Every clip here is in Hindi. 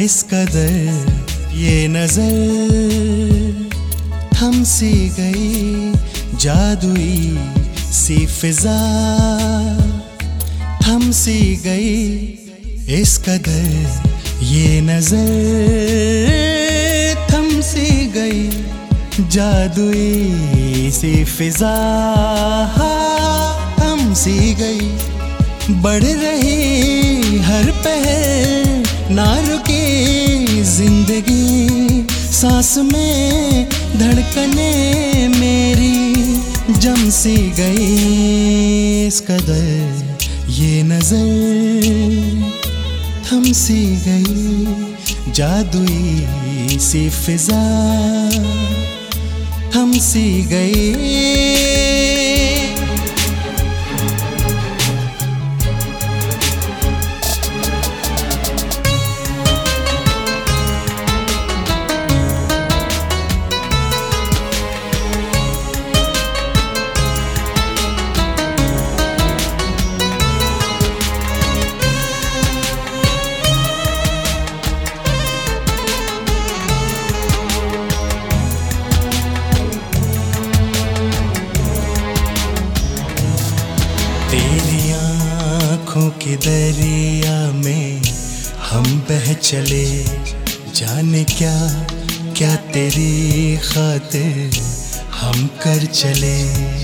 इस कदर ये नजर थम सी गई, जादुई सी फिजा थम सी गई। इस कदर ये नजर थम सी गई, जादुई सी फिजा थम सी गई। बढ़ रही हर पहर ना रुकी जिंदगी, सांस में धड़कने मेरी जम सी गई। इस कदर ये नजर थम सी गई, जादुई सी फिजा थम सी गई। तेरी आँखों के दरिया में हम बह चले, जाने क्या क्या तेरी खातिर हम कर चले।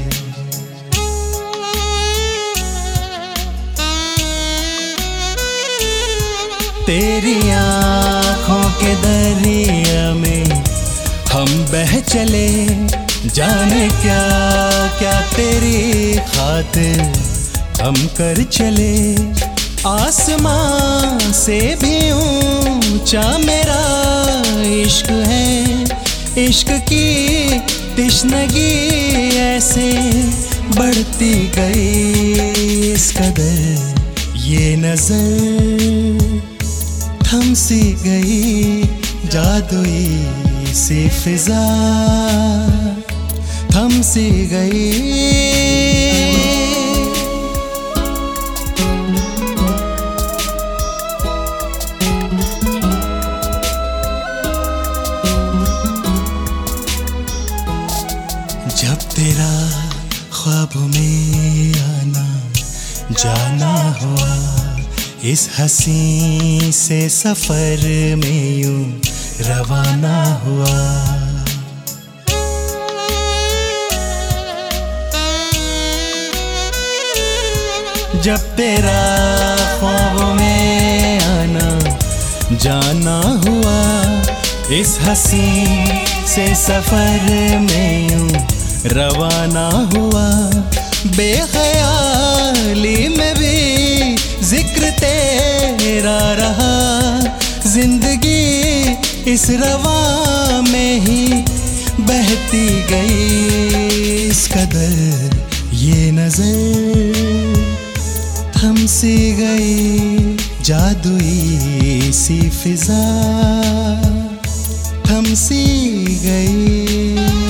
तेरी आँखों के दरिया में हम बह चले, जाने क्या क्या तेरी खातिर हम कर चले। आसमां से भी ऊंचा मेरा इश्क है, इश्क की तिश्नगी ऐसे बढ़ती गई। इस कदर ये नजर थम सी गई, जादुई सी फिजा थम सी गई। जब तेरा ख्वाब में आना जाना हुआ, इस हंसी से सफर में यूं रवाना हुआ। जब तेरा ख्वाब में आना जाना हुआ, इस हंसी से सफर में यूं रवाना हुआ। बेख्याली में भी जिक्र तेरा रहा, जिंदगी इस रवा में ही बहती गई। इस कदर ये नजर थम सी गई, जादुई सी फिजा थम सी गई।